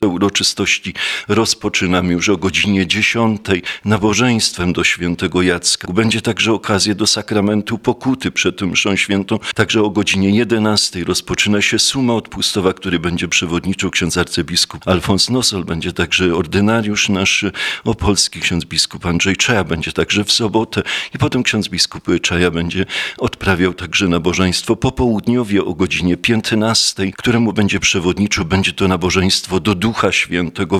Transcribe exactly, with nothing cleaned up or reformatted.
Uroczystości rozpoczynamy już o godzinie dziesiątej nabożeństwem do świętego Jacka. Będzie także okazja do sakramentu pokuty przed mszą świętą. Także o godzinie jedenastej rozpoczyna się suma odpustowa, który będzie przewodniczył ksiądz arcybiskup Alfons Nosol. Będzie także ordynariusz nasz opolski, ksiądz biskup Andrzej Czaja. Będzie także w sobotę i potem ksiądz biskup Czaja będzie odprawiał także nabożeństwo popołudniowie o godzinie piętnastej, któremu będzie przewodniczył. Będzie to nabożeństwo do Ducha Świętego.